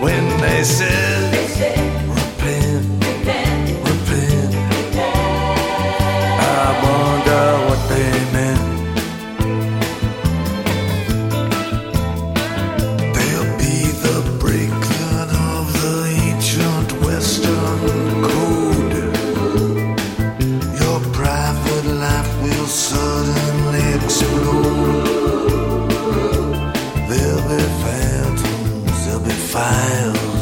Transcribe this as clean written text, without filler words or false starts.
when they said, repent, repent. I wonder what they meant. They'll be the breakdown of the ancient Western code. Your private life will suddenly explode. There'll be phantoms, there'll be files.